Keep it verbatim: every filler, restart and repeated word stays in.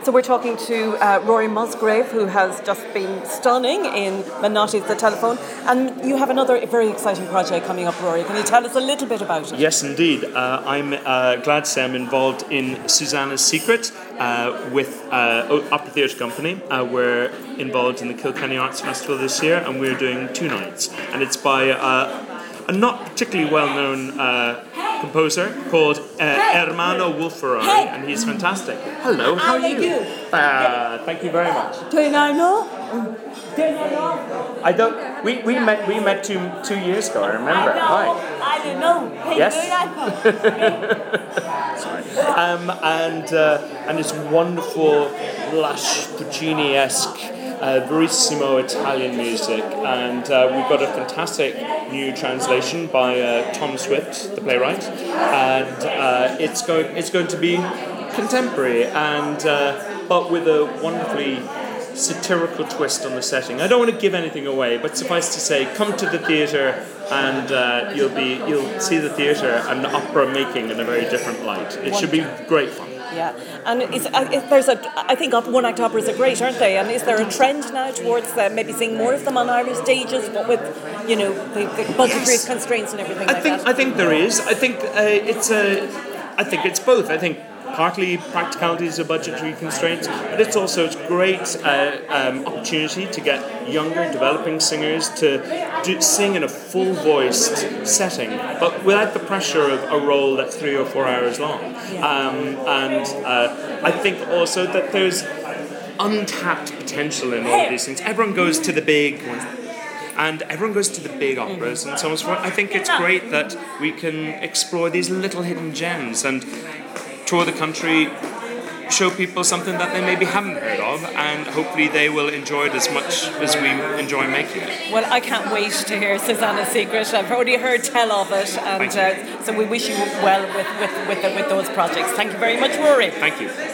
So we're talking to uh, Rory Musgrave, who has just been stunning in Manotti's The Telephone. And you have another very exciting project coming up, Rory. Can you tell us a little bit about it? Yes, indeed. Uh, I'm uh, glad to say I'm involved in Susanna's Secret uh, with uh, Opera Theatre Company. Uh, we're involved in the Kilkenny Arts Festival this year, and we're doing two nights. And it's by uh, a not particularly well-known uh, composer called uh, Ermanno Wolf-Ferrari, and he's fantastic. Hello, how are you? Uh, thank you very much. Do you now know? I don't. We, we met we met two two years ago. I remember. Hi. I don't know. Yes. Sorry. Um, and uh, and this wonderful, lush Puccini-esque, uh, verissimo Italian music, and uh, we've got a fantastic new translation by uh, Tom Swift, the playwright, and uh, it's going it's going to be contemporary and uh, but with a wonderfully satirical twist on the setting. I don't want to give anything away, but suffice to say, come to the theatre and uh, you'll be you'll see the theatre and opera making in a very different light. It should be great fun. Yeah, and is, uh, is there's a I think one-act operas are great, aren't they? And is there a trend now towards uh, maybe seeing more of them on Irish stages, but with you know the, the budgetary Yes. constraints and everything I like think that? I think there is. I think uh, it's a. I think it's both. I think partly practicalities of budgetary constraints, but it's also a great uh, um, opportunity to get younger, developing singers to do, sing in a full-voiced setting, but without the pressure of a role that's three or four hours long. Um, and uh, I think also that there's untapped potential in all of these things. Everyone goes to the big ones. And everyone goes to the big operas and so on and so forth. I think it's great that we can explore these little hidden gems and tour the country, show people something that they maybe haven't heard of, and hopefully they will enjoy it as much as we enjoy making it. Well, I can't wait to hear Susanna's Secret. I've already heard tell of it, and uh, so we wish you well with, with, with, with those projects. Thank you very much, Rory. Thank you.